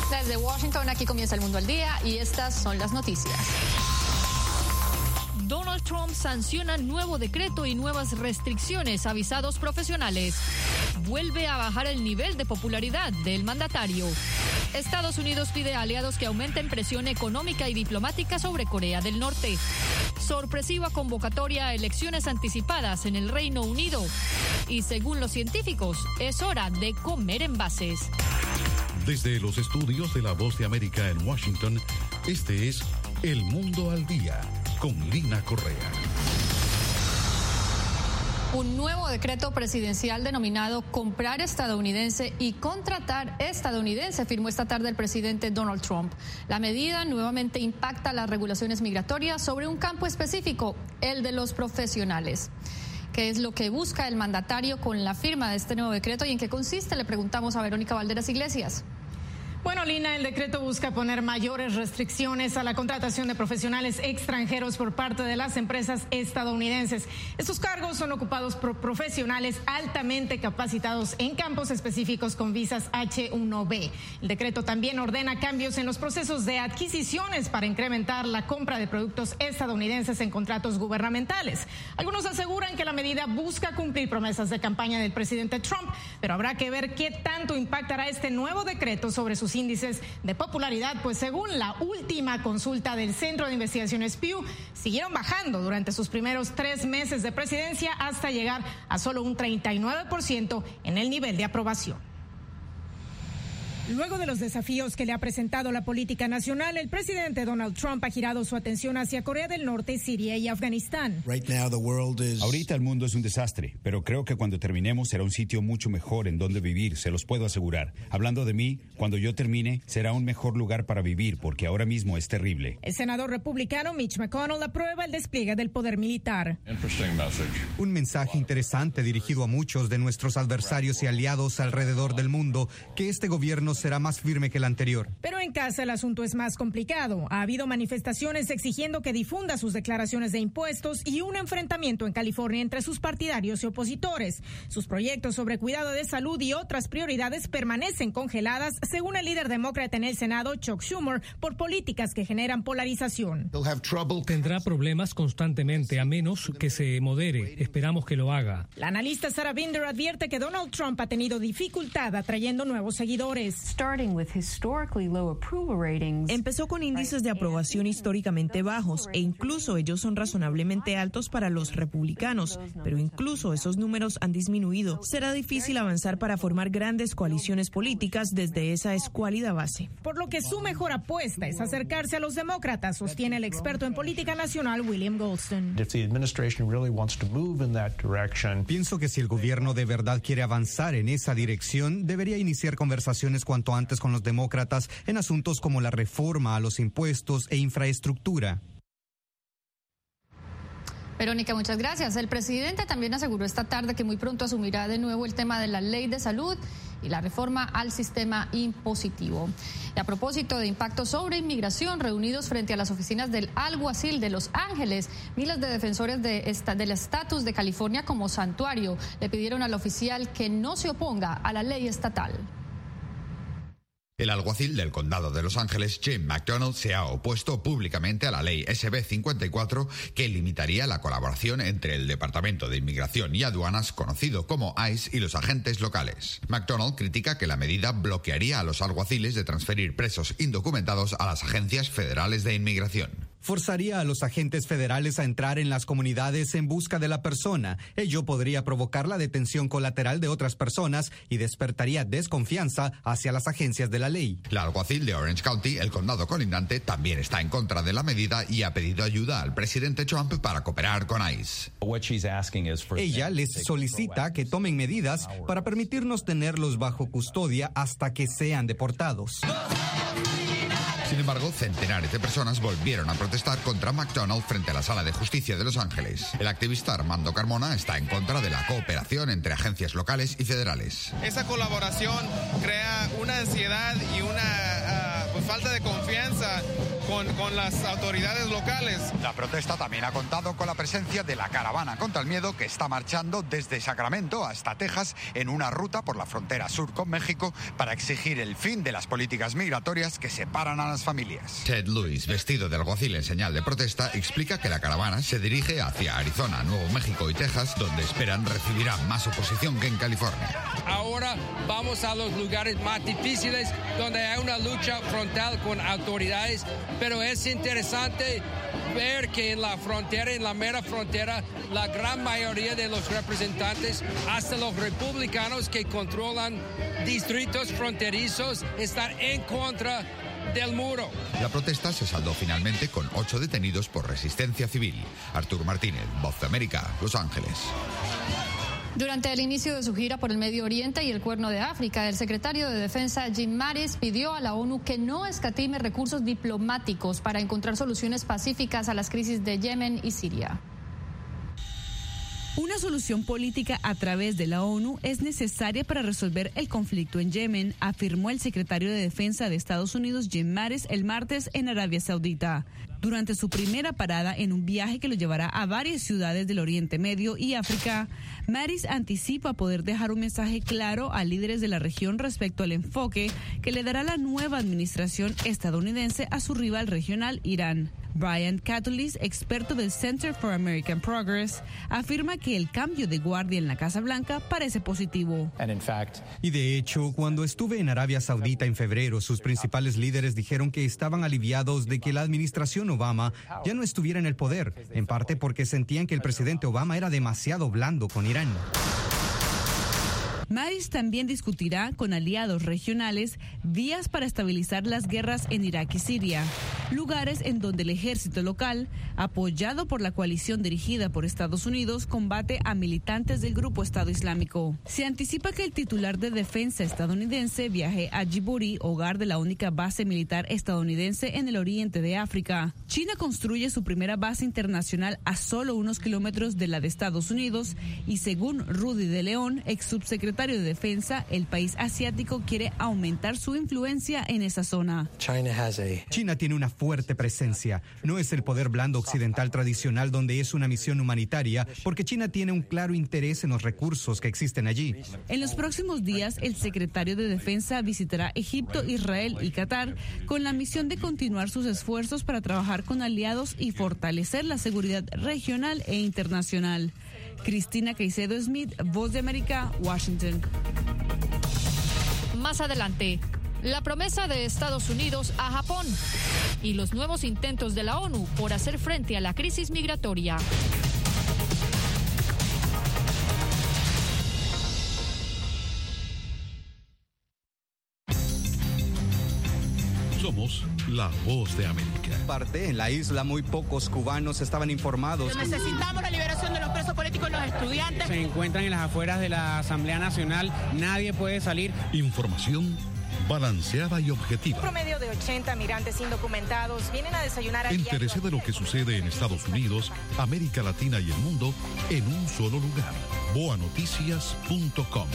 Desde Washington, aquí comienza El Mundo al Día y estas son las noticias. Donald Trump sanciona nuevo decreto y nuevas restricciones a visados profesionales. Vuelve a bajar el nivel de popularidad del mandatario. Estados Unidos pide a aliados que aumenten presión económica y diplomática sobre Corea del Norte. Sorpresiva convocatoria a elecciones anticipadas en el Reino Unido. Y según los científicos, es hora de comer envases. Desde los estudios de La Voz de América en Washington, este es El Mundo al Día, con Lina Correa. Un nuevo decreto presidencial denominado Comprar Estadounidense y Contratar Estadounidense firmó esta tarde el presidente Donald Trump. La medida nuevamente impacta las regulaciones migratorias sobre un campo específico, el de los profesionales. ¿Qué es lo que busca el mandatario con la firma de este nuevo decreto y en qué consiste? Le preguntamos a Verónica Valderas Iglesias. Bueno, Lina, el decreto busca poner mayores restricciones a la contratación de profesionales extranjeros por parte de las empresas estadounidenses. Estos cargos son ocupados por profesionales altamente capacitados en campos específicos con visas H-1B. El decreto también ordena cambios en los procesos de adquisiciones para incrementar la compra de productos estadounidenses en contratos gubernamentales. Algunos aseguran que la medida busca cumplir promesas de campaña del presidente Trump, pero habrá que ver qué tanto impactará este nuevo decreto sobre sus índices de popularidad, pues según la última consulta del Centro de Investigaciones Pew, siguieron bajando durante sus primeros 3 meses de presidencia hasta llegar a solo un 39% en el nivel de aprobación. Luego de los desafíos que le ha presentado la política nacional, el presidente Donald Trump ha girado su atención hacia Corea del Norte, Siria y Afganistán. Ahorita el mundo es un desastre, pero creo que cuando terminemos será un sitio mucho mejor en donde vivir, se los puedo asegurar. Hablando de mí, cuando yo termine, será un mejor lugar para vivir, porque ahora mismo es terrible. El senador republicano Mitch McConnell aprueba el despliegue del poder militar. Un mensaje interesante dirigido a muchos de nuestros adversarios y aliados alrededor del mundo, que este gobierno será más firme que el anterior. Pero en casa el asunto es más complicado. Ha habido manifestaciones exigiendo que difunda sus declaraciones de impuestos y un enfrentamiento en California entre sus partidarios y opositores. Sus proyectos sobre cuidado de salud y otras prioridades permanecen congeladas, según el líder demócrata en el Senado, Chuck Schumer, por políticas que generan polarización. Tendrá problemas constantemente, a menos que se modere. Esperamos que lo haga. La analista Sarah Binder advierte que Donald Trump ha tenido dificultad atrayendo nuevos seguidores. Empezó con índices de aprobación históricamente bajos e incluso ellos son razonablemente altos para los republicanos, pero incluso esos números han disminuido. Será difícil avanzar para formar grandes coaliciones políticas desde esa escuálida base. Por lo que su mejor apuesta es acercarse a los demócratas, sostiene el experto en política nacional William Goldston. Pienso que si el gobierno de verdad quiere avanzar en esa dirección, debería iniciar conversaciones cuanto antes con los demócratas en asuntos como la reforma a los impuestos e infraestructura. Verónica, muchas gracias. El presidente también aseguró esta tarde que muy pronto asumirá de nuevo el tema de la ley de salud y la reforma al sistema impositivo. Y a propósito de impactos sobre inmigración, reunidos frente a las oficinas del Alguacil de Los Ángeles, miles de defensores del estatus de California como santuario le pidieron al oficial que no se oponga a la ley estatal. El alguacil del condado de Los Ángeles, Jim McDonald, se ha opuesto públicamente a la ley SB 54 que limitaría la colaboración entre el Departamento de Inmigración y Aduanas, conocido como ICE, y los agentes locales. McDonald critica que la medida bloquearía a los alguaciles de transferir presos indocumentados a las agencias federales de inmigración. Forzaría a los agentes federales a entrar en las comunidades en busca de la persona. Ello podría provocar la detención colateral de otras personas y despertaría desconfianza hacia las agencias de la ley. La alguacil de Orange County, el condado colindante, también está en contra de la medida y ha pedido ayuda al presidente Trump para cooperar con ICE. Ella les solicita que tomen medidas para permitirnos tenerlos bajo custodia hasta que sean deportados. Sin embargo, centenares de personas volvieron a protestar contra McDonald frente a la Sala de Justicia de Los Ángeles. El activista Armando Carmona está en contra de la cooperación entre agencias locales y federales. Esa colaboración crea una ansiedad y una falta de confianza con las autoridades locales. La protesta también ha contado con la presencia de la caravana contra el miedo que está marchando desde Sacramento hasta Texas en una ruta por la frontera sur con México para exigir el fin de las políticas migratorias que separan a las familias. Ted Lewis, vestido de alguacil en señal de protesta, explica que la caravana se dirige hacia Arizona, Nuevo México y Texas, donde esperan recibirá más oposición que en California. Ahora vamos a los lugares más difíciles donde hay una lucha frontal con autoridades, pero es interesante ver que en la frontera, en la mera frontera, la gran mayoría de los representantes, hasta los republicanos que controlan distritos fronterizos, están en contra del muro. La protesta se saldó finalmente con 8 detenidos por resistencia civil. Artur Martínez, Voz de América, Los Ángeles. Durante el inicio de su gira por el Medio Oriente y el Cuerno de África, el secretario de Defensa Jim Mattis pidió a la ONU que no escatime recursos diplomáticos para encontrar soluciones pacíficas a las crisis de Yemen y Siria. Una solución política a través de la ONU es necesaria para resolver el conflicto en Yemen, afirmó el secretario de Defensa de Estados Unidos Jim Mattis el martes en Arabia Saudita. Durante su primera parada en un viaje que lo llevará a varias ciudades del Oriente Medio y África, Mattis anticipa poder dejar un mensaje claro a líderes de la región respecto al enfoque que le dará la nueva administración estadounidense a su rival regional, Irán. Brian Catulis, experto del Center for American Progress, afirma que el cambio de guardia en la Casa Blanca parece positivo. Y de hecho, cuando estuve en Arabia Saudita en febrero, sus principales líderes dijeron que estaban aliviados de que la administración Obama ya no estuviera en el poder, en parte porque sentían que el presidente Obama era demasiado blando con Irán. Mattis también discutirá con aliados regionales vías para estabilizar las guerras en Irak y Siria, lugares en donde el ejército local, apoyado por la coalición dirigida por Estados Unidos, combate a militantes del grupo Estado Islámico. Se anticipa que el titular de defensa estadounidense viaje a Djibouti, hogar de la única base militar estadounidense en el oriente de África. China construye su primera base internacional a solo unos kilómetros de la de Estados Unidos y, según Rudy de León, ex subsecretario de Defensa, el país asiático quiere aumentar su influencia en esa zona. China tiene una fuerte presencia. No es el poder blando occidental tradicional donde es una misión humanitaria, porque China tiene un claro interés en los recursos que existen allí. En los próximos días, el secretario de Defensa visitará Egipto, Israel y Qatar con la misión de continuar sus esfuerzos para trabajar con aliados y fortalecer la seguridad regional e internacional. Cristina Caicedo Smith, Voz de América, Washington. Más adelante, la promesa de Estados Unidos a Japón y los nuevos intentos de la ONU por hacer frente a la crisis migratoria. Somos la Voz de América. En la isla muy pocos cubanos estaban informados. Necesitamos la liberación de los presos políticos y los estudiantes. Se encuentran en las afueras de la Asamblea Nacional, nadie puede salir. Información balanceada y objetiva. Un promedio de 80 migrantes indocumentados vienen a desayunar a diario. Entérese de lo que sucede en Estados Unidos, América Latina y el mundo en un solo lugar. boanoticias.com.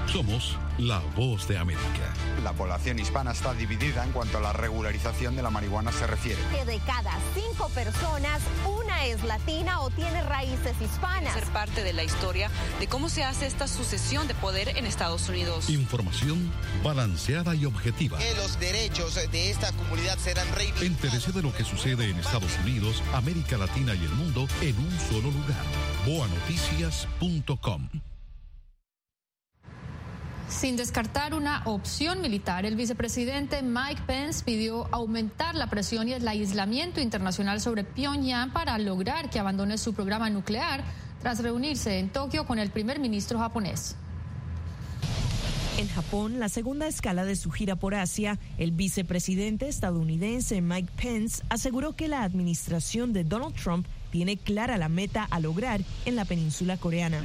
Somos la voz de América. La población hispana está dividida en cuanto a la regularización de la marihuana se refiere. Que de cada 5 personas, una es latina o tiene raíces hispanas. Ser parte de la historia de cómo se hace esta sucesión de poder en Estados Unidos. Información balanceada y objetiva. Que los derechos de esta comunidad serán reivindicados. Entérese de lo que sucede en Estados Unidos, América Latina y el mundo en un solo lugar. boanoticias.com. Sin descartar una opción militar, el vicepresidente Mike Pence pidió aumentar la presión y el aislamiento internacional sobre Pyongyang para lograr que abandone su programa nuclear tras reunirse en Tokio con el primer ministro japonés. En Japón, la segunda escala de su gira por Asia, el vicepresidente estadounidense Mike Pence aseguró que la administración de Donald Trump tiene clara la meta a lograr en la península coreana.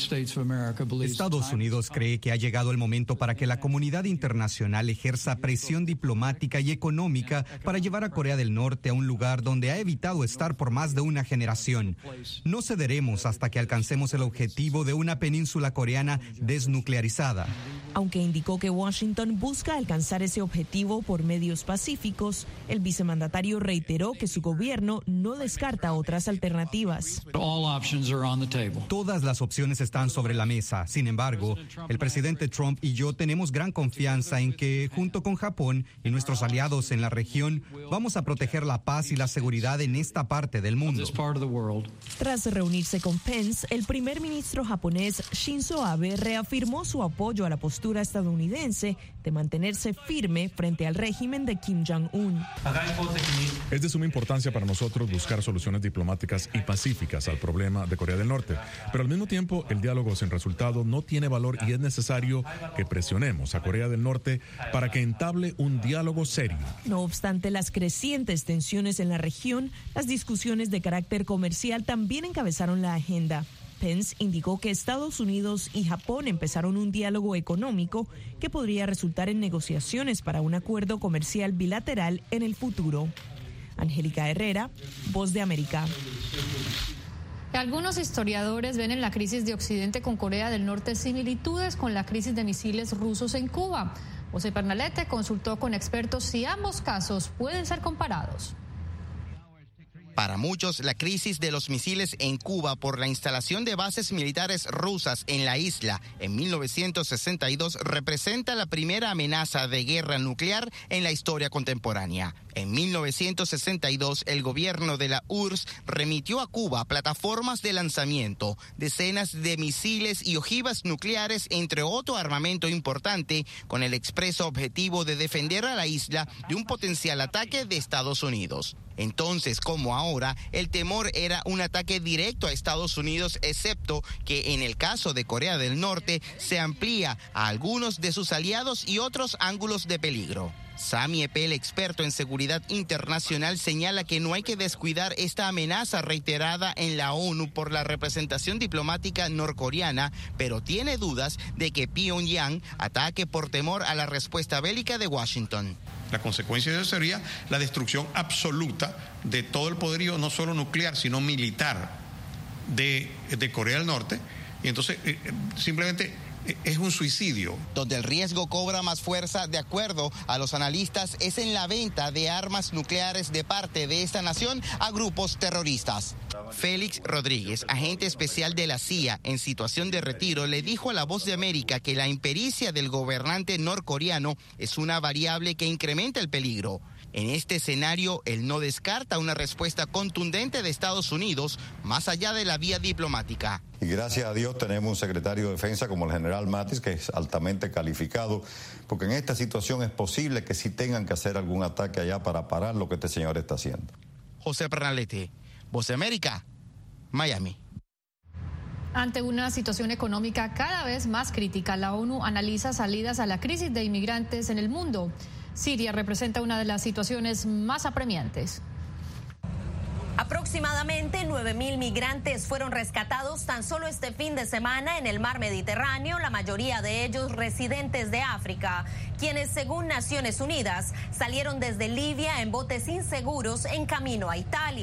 Estados Unidos cree que ha llegado el momento para que la comunidad internacional ejerza presión diplomática y económica para llevar a Corea del Norte a un lugar donde ha evitado estar por más de una generación. No cederemos hasta que alcancemos el objetivo de una península coreana desnuclearizada. Aunque indicó que Washington busca alcanzar ese objetivo por medios pacíficos, el vicemandatario reiteró que su gobierno no descarta otras alternativas. Todas las opciones están sobre la mesa. Sin embargo, el presidente Trump y yo tenemos gran confianza en que, junto con Japón y nuestros aliados en la región, vamos a proteger la paz y la seguridad en esta parte del mundo. Tras reunirse con Pence, el primer ministro japonés Shinzo Abe reafirmó su apoyo a la postura estadounidense de mantenerse firme frente al régimen de Kim Jong-un. Es de suma importancia para nosotros buscar soluciones diplomáticas y pacíficas al problema de Corea del Norte, pero al mismo tiempo el diálogo sin resultado no tiene valor y es necesario que presionemos a Corea del Norte para que entable un diálogo serio. No obstante las crecientes tensiones en la región, las discusiones de carácter comercial también encabezaron la agenda. Pence indicó que Estados Unidos y Japón empezaron un diálogo económico que podría resultar en negociaciones para un acuerdo comercial bilateral en el futuro. Angélica Herrera, Voz de América. Algunos historiadores ven en la crisis de Occidente con Corea del Norte similitudes con la crisis de misiles rusos en Cuba. José Pernalete consultó con expertos si ambos casos pueden ser comparados. Para muchos, la crisis de los misiles en Cuba por la instalación de bases militares rusas en la isla en 1962 representa la primera amenaza de guerra nuclear en la historia contemporánea. En 1962, el gobierno de la URSS remitió a Cuba plataformas de lanzamiento, decenas de misiles y ojivas nucleares, entre otro armamento importante, con el expreso objetivo de defender a la isla de un potencial ataque de Estados Unidos. Entonces, como ahora, el temor era un ataque directo a Estados Unidos, excepto que en el caso de Corea del Norte se amplía a algunos de sus aliados y otros ángulos de peligro. Sami Eppel, experto en seguridad internacional, señala que no hay que descuidar esta amenaza reiterada en la ONU por la representación diplomática norcoreana, pero tiene dudas de que Pyongyang ataque por temor a la respuesta bélica de Washington. La consecuencia de eso sería la destrucción absoluta de todo el poderío, no solo nuclear, sino militar de Corea del Norte. Y entonces, simplemente es un suicidio. Donde el riesgo cobra más fuerza, de acuerdo a los analistas, es en la venta de armas nucleares de parte de esta nación a grupos terroristas. Félix Rodríguez, agente especial de la CIA en situación de retiro, le dijo a La Voz de América que la impericia del gobernante norcoreano es una variable que incrementa el peligro. En este escenario, él no descarta una respuesta contundente de Estados Unidos más allá de la vía diplomática. Y gracias a Dios tenemos un secretario de Defensa como el general Mattis, que es altamente calificado, porque en esta situación es posible que sí tengan que hacer algún ataque allá para parar lo que este señor está haciendo. José Pernalete, Voz de América, Miami. Ante una situación económica cada vez más crítica, la ONU analiza salidas a la crisis de inmigrantes en el mundo. Siria representa una de las situaciones más apremiantes. Aproximadamente 9.000 migrantes fueron rescatados tan solo este fin de semana en el mar Mediterráneo, la mayoría de ellos residentes de África, quienes, según Naciones Unidas, salieron desde Libia en botes inseguros en camino a Italia.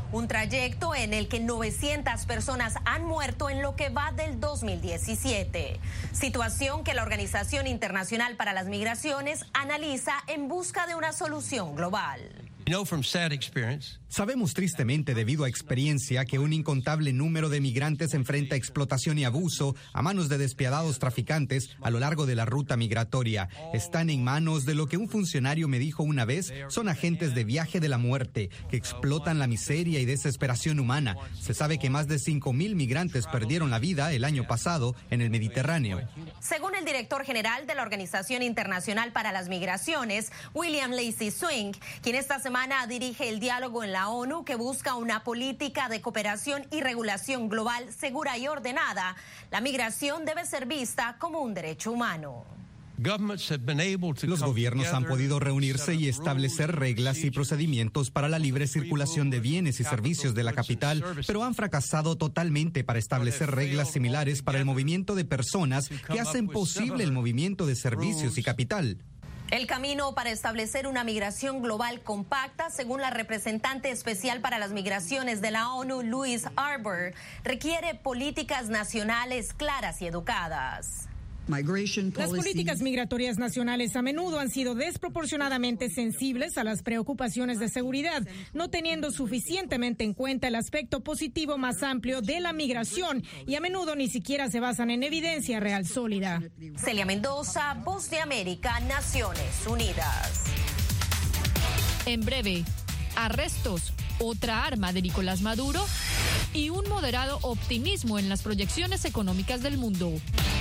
un trayecto en el que 900 personas han muerto en lo que va del 2017. Situación que la Organización Internacional para las Migraciones analiza en busca de una solución global. Sabemos tristemente, debido a experiencia, que un incontable número de migrantes enfrenta explotación y abuso a manos de despiadados traficantes a lo largo de la ruta migratoria. Están en manos de lo que un funcionario me dijo una vez, son agentes de viaje de la muerte, que explotan la miseria y desesperación humana. Se sabe que más de 5.000 migrantes perdieron la vida el año pasado en el Mediterráneo. Según el director general de la Organización Internacional para las Migraciones, William Lacy Swing, quien esta semana dirige el diálogo en la ONU que busca una política de cooperación y regulación global segura y ordenada, la migración debe ser vista como un derecho humano. Los gobiernos han podido reunirse y establecer reglas y procedimientos para la libre circulación de bienes y servicios de la capital, pero han fracasado totalmente para establecer reglas similares para el movimiento de personas que hacen posible el movimiento de servicios y capital. El camino para establecer una migración global compacta, según la representante especial para las migraciones de la ONU, Louise Arbour, requiere políticas nacionales claras y educadas. Las políticas migratorias nacionales a menudo han sido desproporcionadamente sensibles a las preocupaciones de seguridad, no teniendo suficientemente en cuenta el aspecto positivo más amplio de la migración y a menudo ni siquiera se basan en evidencia real sólida. Celia Mendoza, Voz de América, Naciones Unidas. En breve, arrestos, otra arma de Nicolás Maduro y un moderado optimismo en las proyecciones económicas del mundo.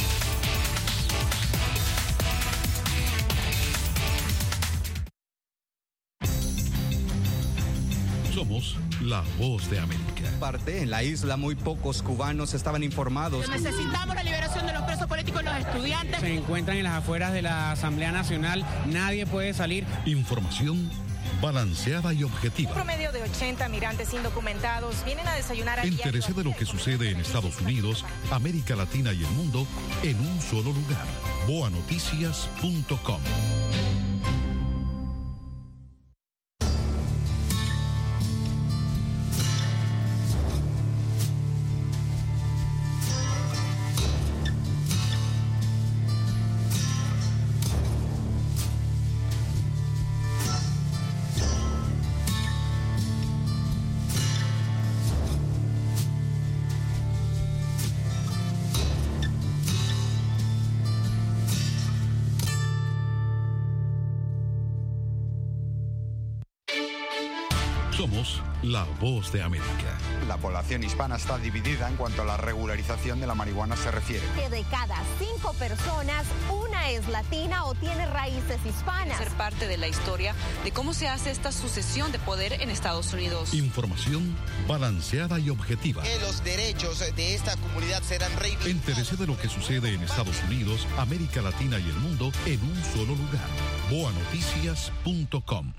Somos la Voz de América. En la isla muy pocos cubanos estaban informados. Necesitamos la liberación de los presos políticos y los estudiantes. Se encuentran en las afueras de la Asamblea Nacional, nadie puede salir. Información balanceada y objetiva. Un promedio de 80 migrantes indocumentados vienen a desayunar aquí. Entérese de lo que sucede en Estados Unidos, América Latina y el mundo en un solo lugar. boanoticias.com. Somos la Voz de América. La población hispana está dividida en cuanto a la regularización de la marihuana se refiere. Que de cada 5 personas, una es latina o tiene raíces hispanas. Ser parte de la historia de cómo se hace esta sucesión de poder en Estados Unidos. Información balanceada y objetiva. Que los derechos de esta comunidad serán reivindicados. Entérese de lo que sucede en Estados Unidos, América Latina y el mundo en un solo lugar. boanoticias.com.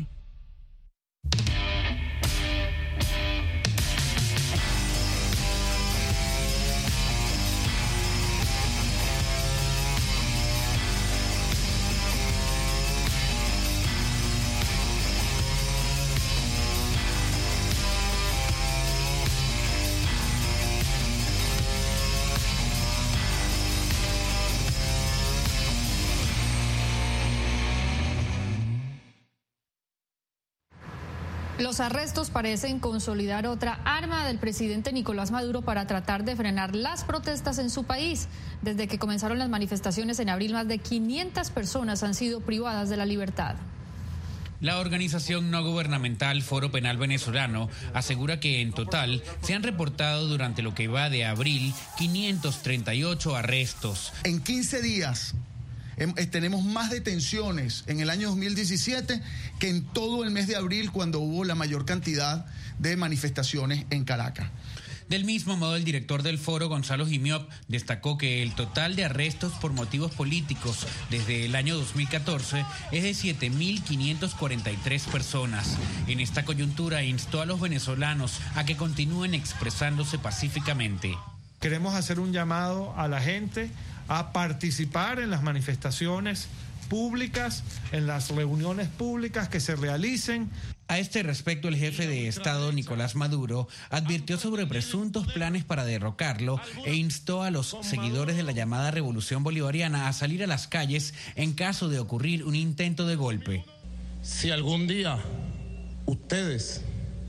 Los arrestos parecen consolidar otra arma del presidente Nicolás Maduro para tratar de frenar las protestas en su país. Desde que comenzaron las manifestaciones en abril, más de 500 personas han sido privadas de la libertad. La organización no gubernamental Foro Penal Venezolano asegura que en total se han reportado durante lo que va de abril 538 arrestos. En 15 días tenemos más detenciones en el año 2017 que en todo el mes de abril, cuando hubo la mayor cantidad de manifestaciones en Caracas. Del mismo modo, el director del foro, Gonzalo Gimiop, destacó que el total de arrestos por motivos políticos desde el año 2014 es de 7.543 personas. En esta coyuntura instó a los venezolanos a que continúen expresándose pacíficamente. Queremos hacer un llamado a la gente a participar en las manifestaciones públicas, en las reuniones públicas que se realicen. A este respecto, el jefe de Estado, Nicolás Maduro, advirtió sobre presuntos planes para derrocarlo e instó a los seguidores de la llamada Revolución Bolivariana a salir a las calles en caso de ocurrir un intento de golpe. Si algún día ustedes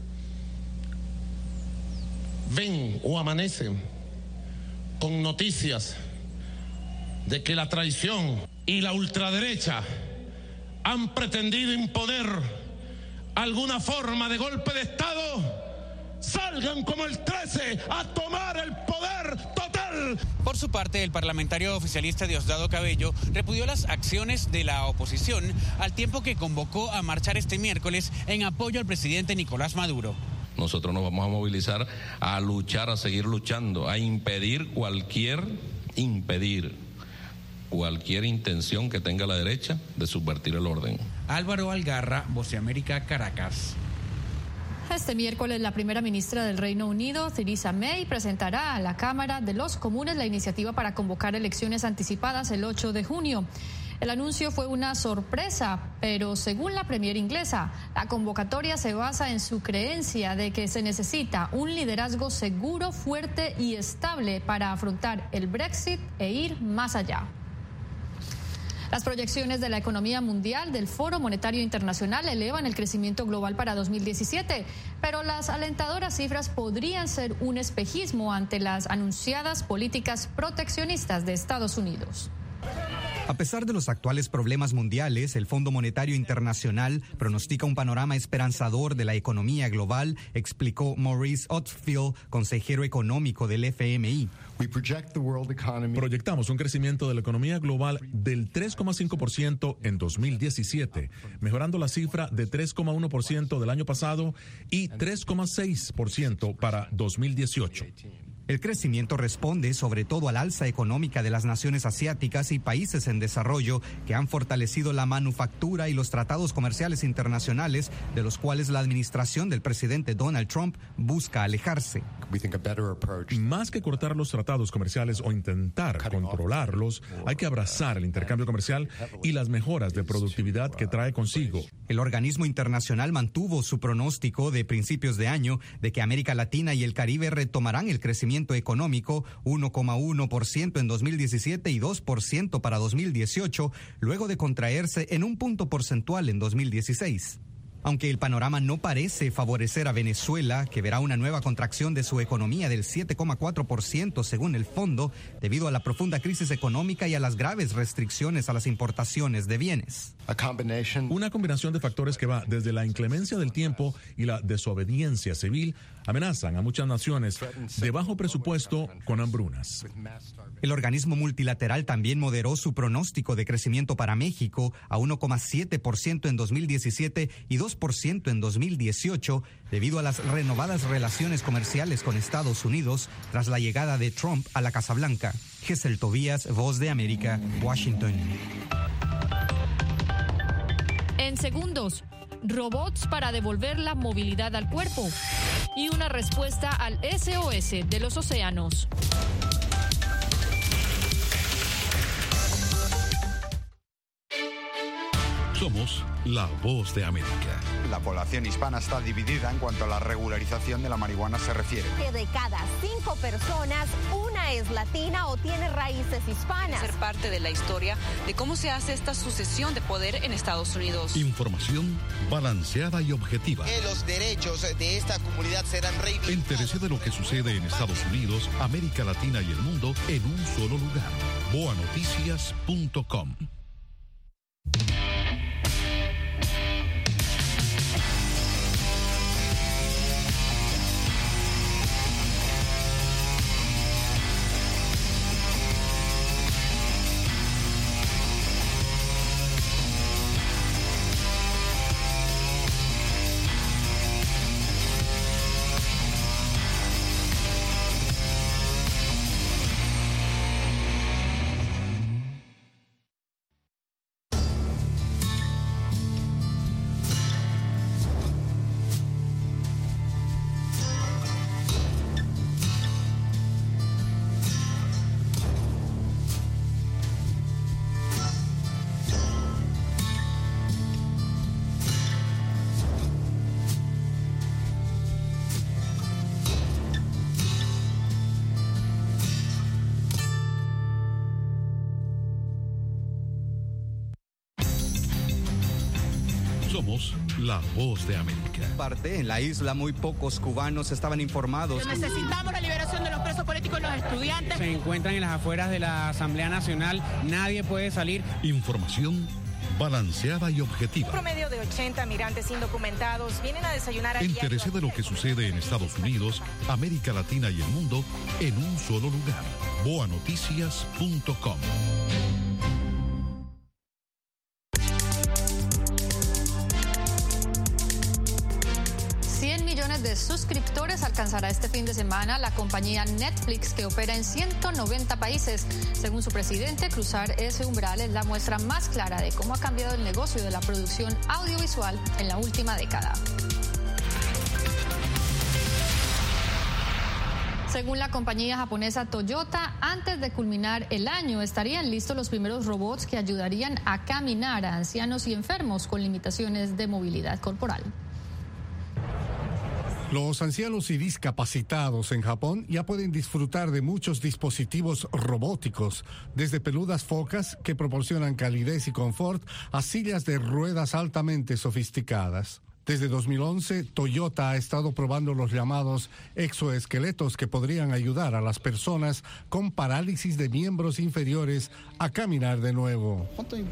ven o amanecen con noticias de que la traición y la ultraderecha han pretendido imponer alguna forma de golpe de Estado, salgan como el 13 a tomar el poder total. Por su parte, el parlamentario oficialista Diosdado Cabello repudió las acciones de la oposición al tiempo que convocó a marchar este miércoles en apoyo al presidente Nicolás Maduro. Nosotros nos vamos a movilizar, a luchar, a seguir luchando, a impedir cualquier intención que tenga la derecha de subvertir el orden. Álvaro Algarra, Voz de América, Caracas. Este miércoles, la primera ministra del Reino Unido, Theresa May, presentará a la Cámara de los Comunes la iniciativa para convocar elecciones anticipadas el 8 de junio. El anuncio fue una sorpresa, pero según la premier inglesa, la convocatoria se basa en su creencia de que se necesita un liderazgo seguro, fuerte y estable para afrontar el Brexit e ir más allá. Las proyecciones de la economía mundial del Foro Monetario Internacional elevan el crecimiento global para 2017, pero las alentadoras cifras podrían ser un espejismo ante las anunciadas políticas proteccionistas de Estados Unidos. A pesar de los actuales problemas mundiales, el Fondo Monetario Internacional pronostica un panorama esperanzador de la economía global, explicó Maurice Otfield, consejero económico del FMI. Proyectamos un crecimiento de la economía global del 3,5% en 2017, mejorando la cifra de 3,1% del año pasado y 3,6% para 2018. El crecimiento responde sobre todo al alza económica de las naciones asiáticas y países en desarrollo que han fortalecido la manufactura y los tratados comerciales internacionales de los cuales la administración del presidente Donald Trump busca alejarse. Más que cortar los tratados comerciales o intentar controlarlos, hay que abrazar el intercambio comercial y las mejoras de productividad que trae consigo. El organismo internacional mantuvo su pronóstico de principios de año de que América Latina y el Caribe retomarán el crecimiento económico 1,1% en 2017 y 2% para 2018, luego de contraerse en un punto porcentual en 2016. Aunque el panorama no parece favorecer a Venezuela, que verá una nueva contracción de su economía del 7,4% según el fondo, debido a la profunda crisis económica y a las graves restricciones a las importaciones de bienes. Una combinación de factores que va desde la inclemencia del tiempo y la desobediencia civil amenazan a muchas naciones de bajo presupuesto con hambrunas. El organismo multilateral también moderó su pronóstico de crecimiento para México a 1,7% en 2017 y 2% en 2018, debido a las renovadas relaciones comerciales con Estados Unidos tras la llegada de Trump a la Casa Blanca. Gesell Tobías, Voz de América, Washington. En segundos, robots para devolver la movilidad al cuerpo y una respuesta al SOS de los océanos. Somos la Voz de América. La población hispana está dividida en cuanto a la regularización de la marihuana se refiere. Que de cada 5 personas, una es latina o tiene raíces hispanas. Ser parte de la historia de cómo se hace esta sucesión de poder en Estados Unidos. Información balanceada y objetiva. Que los derechos de esta comunidad serán reivindicados. Entérese de lo que sucede en Estados Unidos, América Latina y el mundo en un solo lugar. boanoticias.com. Somos la voz de América. En la isla muy pocos cubanos estaban informados. Necesitamos la liberación de los presos políticos y los estudiantes. Se encuentran en las afueras de la Asamblea Nacional, nadie puede salir. Información balanceada y objetiva. Un promedio de 80 migrantes indocumentados vienen a desayunar. Entérese de lo que sucede en Estados Unidos, América Latina y el mundo en un solo lugar. boanoticias.com. De suscriptores alcanzará este fin de semana la compañía Netflix, que opera en 190 países. Según su presidente, cruzar ese umbral es la muestra más clara de cómo ha cambiado el negocio de la producción audiovisual en la última década. Según la compañía japonesa Toyota, antes de culminar el año estarían listos los primeros robots que ayudarían a caminar a ancianos y enfermos con limitaciones de movilidad corporal. Los ancianos y discapacitados en Japón ya pueden disfrutar de muchos dispositivos robóticos, desde peludas focas que proporcionan calidez y confort a sillas de ruedas altamente sofisticadas. Desde 2011, Toyota ha estado probando los llamados exoesqueletos que podrían ayudar a las personas con parálisis de miembros inferiores a caminar de nuevo.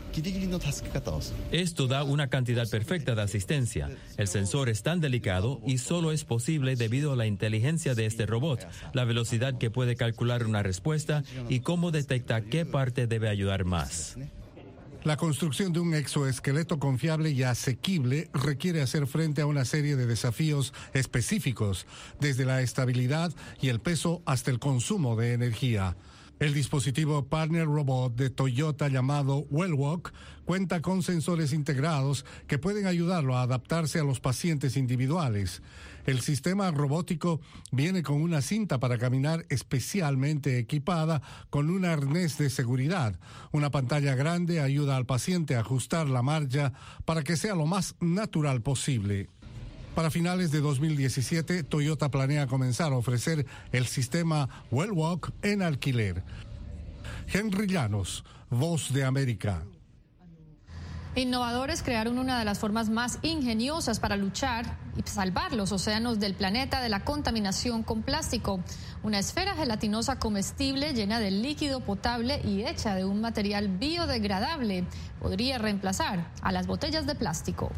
Esto da una cantidad perfecta de asistencia. El sensor es tan delicado y solo es posible debido a la inteligencia de este robot, la velocidad que puede calcular una respuesta y cómo detecta qué parte debe ayudar más. La construcción de un exoesqueleto confiable y asequible requiere hacer frente a una serie de desafíos específicos, desde la estabilidad y el peso hasta el consumo de energía. El dispositivo Partner Robot de Toyota llamado Wellwalk cuenta con sensores integrados que pueden ayudarlo a adaptarse a los pacientes individuales. El sistema robótico viene con una cinta para caminar especialmente equipada con un arnés de seguridad. Una pantalla grande ayuda al paciente a ajustar la marcha para que sea lo más natural posible. Para finales de 2017, Toyota planea comenzar a ofrecer el sistema Wellwalk en alquiler. Henry Llanos, Voz de América. Innovadores crearon una de las formas más ingeniosas para luchar y salvar los océanos del planeta de la contaminación con plástico. Una esfera gelatinosa comestible llena de líquido potable y hecha de un material biodegradable podría reemplazar a las botellas de plástico.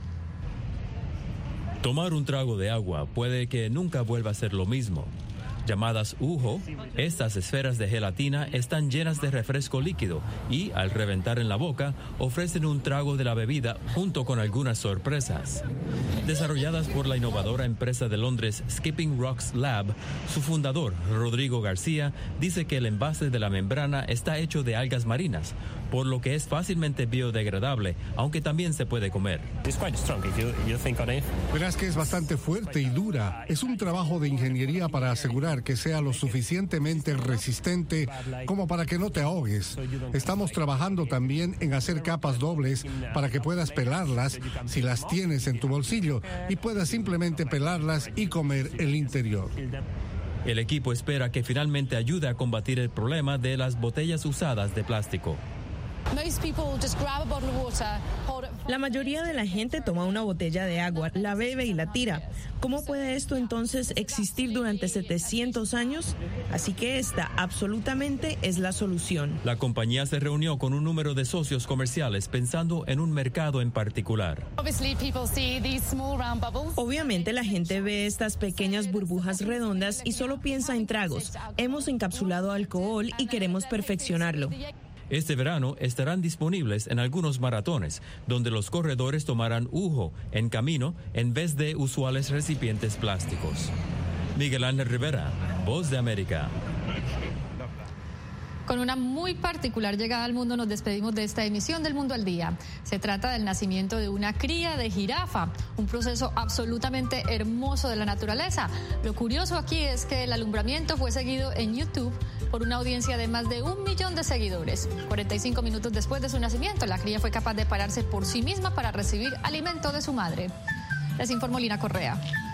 Tomar un trago de agua puede que nunca vuelva a ser lo mismo. Llamadas UHO, estas esferas de gelatina están llenas de refresco líquido y, al reventar en la boca, ofrecen un trago de la bebida junto con algunas sorpresas. Desarrolladas por la innovadora empresa de Londres Skipping Rocks Lab, su fundador, Rodrigo García, dice que el envase de la membrana está hecho de algas marinas, por lo que es fácilmente biodegradable, aunque también se puede comer. Verás que es bastante fuerte y dura. Es un trabajo de ingeniería para asegurar que sea lo suficientemente resistente como para que no te ahogues. Estamos trabajando también en hacer capas dobles para que puedas pelarlas si las tienes en tu bolsillo y puedas simplemente pelarlas y comer el interior. El equipo espera que finalmente ayude a combatir el problema de las botellas usadas de plástico. La mayoría de la gente toma una botella de agua, la bebe y la tira. ¿Cómo puede esto entonces existir durante 700 años? Así que esta absolutamente es la solución. La compañía se reunió con un número de socios comerciales pensando en un mercado en particular. Obviamente la gente ve estas pequeñas burbujas redondas y solo piensa en tragos. Hemos encapsulado alcohol y queremos perfeccionarlo. Este verano estarán disponibles en algunos maratones, donde los corredores tomarán UHO en camino en vez de usuales recipientes plásticos. Miguel Ángel Rivera, Voz de América. Con una muy particular llegada al mundo nos despedimos de esta emisión del Mundo al Día. Se trata del nacimiento de una cría de jirafa, un proceso absolutamente hermoso de la naturaleza. Lo curioso aquí es que el alumbramiento fue seguido en YouTube por una audiencia de más de 1 millón de seguidores. 45 minutos después de su nacimiento, la cría fue capaz de pararse por sí misma para recibir alimento de su madre. Les informó Lina Correa.